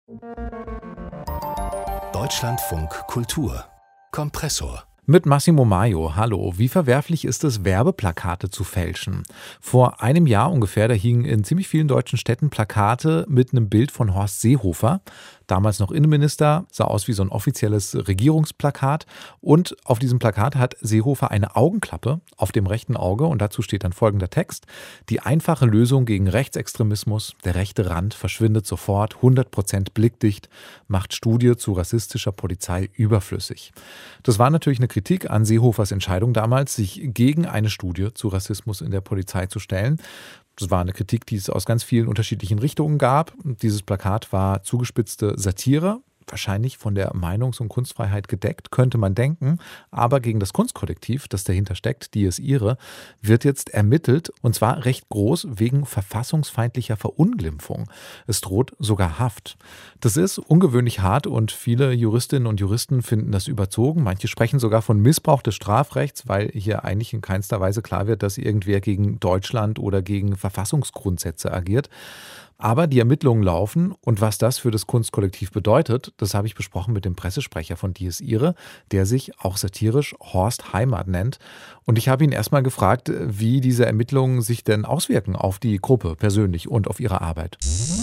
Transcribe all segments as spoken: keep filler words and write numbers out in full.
Deutschlandfunk Kultur Kompressor. Mit Massimo Maio, hallo. Wie verwerflich ist es, Werbeplakate zu fälschen? Vor einem Jahr ungefähr, da hingen in ziemlich vielen deutschen Städten Plakate mit einem Bild von Horst Seehofer. Damals noch Innenminister, sah aus wie so ein offizielles Regierungsplakat. Und auf diesem Plakat hat Seehofer eine Augenklappe auf dem rechten Auge. Und dazu steht dann folgender Text: Die einfache Lösung gegen Rechtsextremismus, der rechte Rand verschwindet sofort, hundert Prozent blickdicht, macht Studie zu rassistischer Polizei überflüssig. Das war natürlich eine Kritik an Seehofers Entscheidung damals, sich gegen eine Studie zu Rassismus in der Polizei zu stellen. Das war eine Kritik, die es aus ganz vielen unterschiedlichen Richtungen gab. Dieses Plakat war zugespitzte Satire, wahrscheinlich von der Meinungs- und Kunstfreiheit gedeckt, könnte man denken. Aber gegen das Kunstkollektiv, das dahinter steckt, Dies Irae, wird jetzt ermittelt, und zwar recht groß wegen verfassungsfeindlicher Verunglimpfung. Es droht sogar Haft. Das ist ungewöhnlich hart und viele Juristinnen und Juristen finden das überzogen. Manche sprechen sogar von Missbrauch des Strafrechts, weil hier eigentlich in keinster Weise klar wird, dass irgendwer gegen Deutschland oder gegen Verfassungsgrundsätze agiert. Aber die Ermittlungen laufen, und was das für das Kunstkollektiv bedeutet, das habe ich besprochen mit dem Pressesprecher von Dies Irae, der sich auch satirisch Horst Heimat nennt. Und ich habe ihn erstmal gefragt, wie diese Ermittlungen sich denn auswirken auf die Gruppe persönlich und auf ihre Arbeit.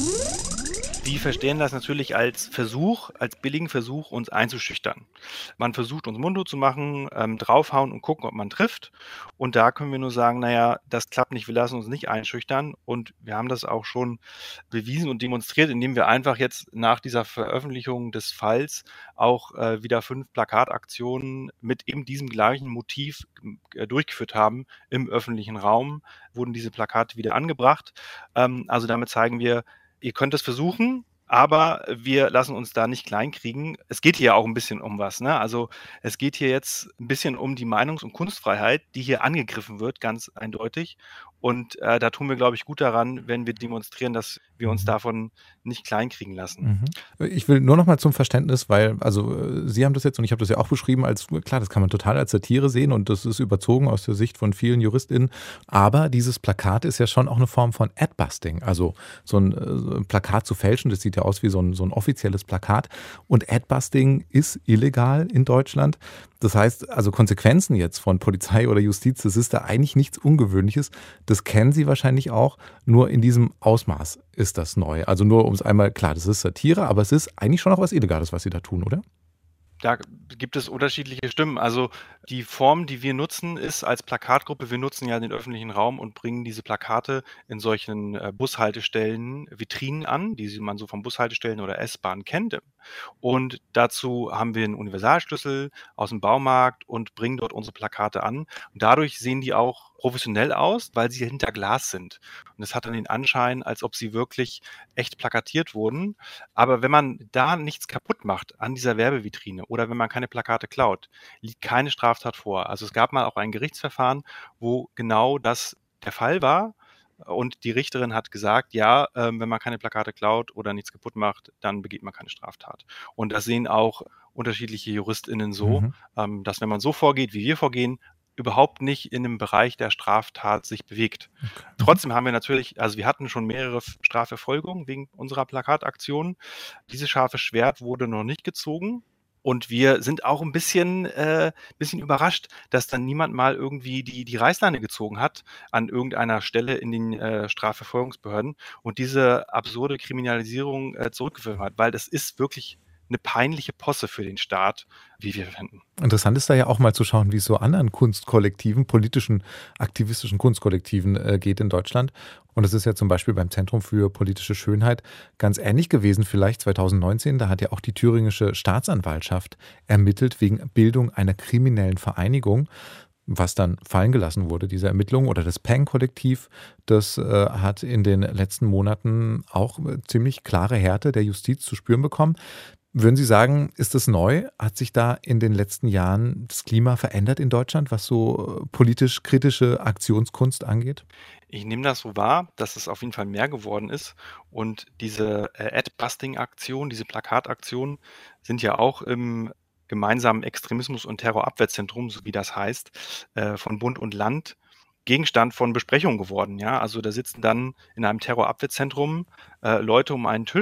Die verstehen das natürlich als Versuch, als billigen Versuch, uns einzuschüchtern. Man versucht, uns mundtot zu machen, ähm, draufhauen und gucken, ob man trifft. Und da können wir nur sagen, naja, das klappt nicht, wir lassen uns nicht einschüchtern. Und wir haben das auch schon bewiesen und demonstriert, indem wir einfach jetzt nach dieser Veröffentlichung des Falls auch äh, wieder fünf Plakataktionen mit eben diesem gleichen Motiv äh, durchgeführt haben. Im öffentlichen Raum wurden diese Plakate wieder angebracht. Ähm, also damit zeigen wir, ihr könnt es versuchen, aber wir lassen uns da nicht kleinkriegen. Es geht hier auch ein bisschen um was, ne? Also es geht hier jetzt ein bisschen um die Meinungs- und Kunstfreiheit, die hier angegriffen wird, ganz eindeutig. Und äh, da tun wir, glaube ich, gut daran, wenn wir demonstrieren, dass wir uns davon nicht kleinkriegen lassen. Mhm. Ich will nur noch mal zum Verständnis, weil, also äh, Sie haben das jetzt, und ich habe das ja auch beschrieben, als, klar, das kann man total als Satire sehen und das ist überzogen aus der Sicht von vielen JuristInnen, aber dieses Plakat ist ja schon auch eine Form von Adbusting, also so ein, äh, so ein Plakat zu fälschen, das sieht ja aus wie so ein, so ein offizielles Plakat, und Adbusting ist illegal in Deutschland. Das heißt, also Konsequenzen jetzt von Polizei oder Justiz, das ist da eigentlich nichts Ungewöhnliches. Das kennen Sie wahrscheinlich auch, nur in diesem Ausmaß ist das neu. Also nur um es einmal, klar, das ist Satire, aber es ist eigentlich schon auch was Illegales, was Sie da tun, oder? Da gibt es unterschiedliche Stimmen. Also die Form, die wir nutzen, ist als Plakatgruppe, wir nutzen ja den öffentlichen Raum und bringen diese Plakate in solchen äh, Bushaltestellen, Vitrinen an, die man so von Bushaltestellen oder S-Bahnen kennt. Und dazu haben wir einen Universalschlüssel aus dem Baumarkt und bringen dort unsere Plakate an. Und dadurch sehen die auch professionell aus, weil sie hinter Glas sind. Und es hat dann den Anschein, als ob sie wirklich echt plakatiert wurden. Aber wenn man da nichts kaputt macht an dieser Werbevitrine oder wenn man keine Plakate klaut, liegt keine Straftat vor. Also es gab mal auch ein Gerichtsverfahren, wo genau das der Fall war. Und die Richterin hat gesagt, ja, ähm, wenn man keine Plakate klaut oder nichts kaputt macht, dann begeht man keine Straftat. Und das sehen auch unterschiedliche JuristInnen so, Mhm. ähm, dass wenn man so vorgeht, wie wir vorgehen, überhaupt nicht in dem Bereich der Straftat sich bewegt. Okay. Trotzdem haben wir natürlich, also wir hatten schon mehrere F- Strafverfolgungen wegen unserer Plakataktion. Dieses scharfe Schwert wurde noch nicht gezogen. Und wir sind auch ein bisschen, äh, bisschen überrascht, dass dann niemand mal irgendwie die, die Reißleine gezogen hat an irgendeiner Stelle in den äh, Strafverfolgungsbehörden und diese absurde Kriminalisierung äh, zurückgeführt hat, weil das ist wirklich eine peinliche Posse für den Staat, wie wir finden. Interessant ist da ja auch mal zu schauen, wie es so anderen Kunstkollektiven, politischen, aktivistischen Kunstkollektiven äh, geht in Deutschland. Und es ist ja zum Beispiel beim Zentrum für politische Schönheit ganz ähnlich gewesen, vielleicht zwanzig neunzehn. Da hat ja auch die thüringische Staatsanwaltschaft ermittelt wegen Bildung einer kriminellen Vereinigung, was dann fallen gelassen wurde, diese Ermittlung. Oder das Peng-Kollektiv, das äh, hat in den letzten Monaten auch äh, ziemlich klare Härte der Justiz zu spüren bekommen. Würden Sie sagen, ist das neu? Hat sich da in den letzten Jahren das Klima verändert in Deutschland, was so äh, politisch kritische Aktionskunst angeht? Ich nehme das so wahr, dass es auf jeden Fall mehr geworden ist. Und diese äh, Ad-Busting-Aktion, diese Plakataktionen sind ja auch im gemeinsamen Extremismus- und Terrorabwehrzentrum, so wie das heißt, äh, von Bund und Land Gegenstand von Besprechungen geworden. Ja, also da sitzen dann in einem Terrorabwehrzentrum äh, Leute um einen Tisch,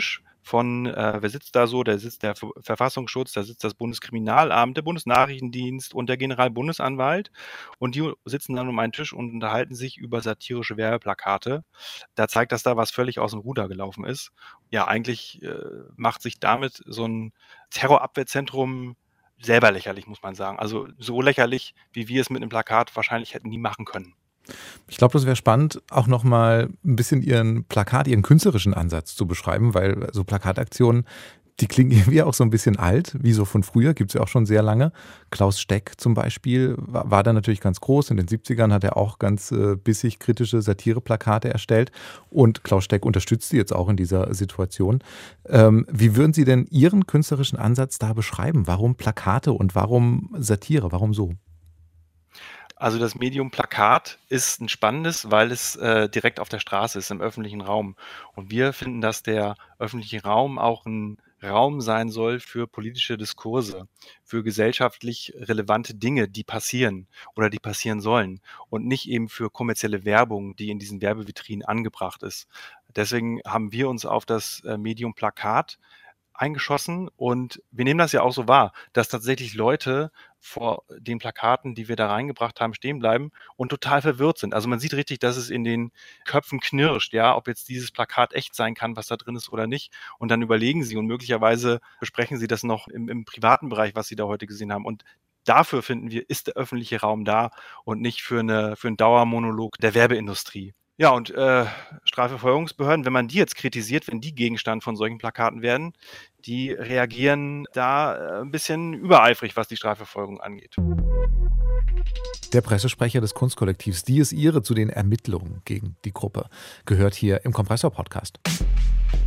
von, äh, wer sitzt da so? Da sitzt der Ver Verfassungsschutz, da sitzt das Bundeskriminalamt, der Bundesnachrichtendienst und der Generalbundesanwalt. Und die sitzen dann um einen Tisch und unterhalten sich über satirische Werbeplakate. Da zeigt das da, was völlig aus dem Ruder gelaufen ist. Ja, eigentlich äh, macht sich damit so ein Terrorabwehrzentrum selber lächerlich, muss man sagen. Also so lächerlich, wie wir es mit einem Plakat wahrscheinlich hätten nie machen können. Ich glaube, das wäre spannend, auch nochmal ein bisschen Ihren Plakat, Ihren künstlerischen Ansatz zu beschreiben, weil so Plakataktionen, die klingen irgendwie auch so ein bisschen alt, wie so von früher, gibt es ja auch schon sehr lange. Klaus Steck zum Beispiel war, war da natürlich ganz groß. In den siebzigern hat er auch ganz äh, bissig kritische Satireplakate erstellt. Und Klaus Steck unterstützt Sie jetzt auch in dieser Situation. Ähm, wie würden Sie denn Ihren künstlerischen Ansatz da beschreiben? Warum Plakate und warum Satire? Warum so? Also das Medium Plakat ist ein spannendes, weil es äh, direkt auf der Straße ist, im öffentlichen Raum. Und wir finden, dass der öffentliche Raum auch ein Raum sein soll für politische Diskurse, für gesellschaftlich relevante Dinge, die passieren oder die passieren sollen und nicht eben für kommerzielle Werbung, die in diesen Werbevitrinen angebracht ist. Deswegen haben wir uns auf das äh, Medium Plakat eingeschossen und wir nehmen das ja auch so wahr, dass tatsächlich Leute vor den Plakaten, die wir da reingebracht haben, stehen bleiben und total verwirrt sind. Also man sieht richtig, dass es in den Köpfen knirscht, ja, ob jetzt dieses Plakat echt sein kann, was da drin ist oder nicht. Und dann überlegen sie und möglicherweise besprechen sie das noch im, im privaten Bereich, was sie da heute gesehen haben. Und dafür finden wir, ist der öffentliche Raum da und nicht für eine, für einen Dauermonolog der Werbeindustrie. Ja, und äh, Strafverfolgungsbehörden, wenn man die jetzt kritisiert, wenn die Gegenstand von solchen Plakaten werden, die reagieren da äh, ein bisschen übereifrig, was die Strafverfolgung angeht. Der Pressesprecher des Kunstkollektivs Dies Irae zu den Ermittlungen gegen die Gruppe gehört hier im Kompressor-Podcast.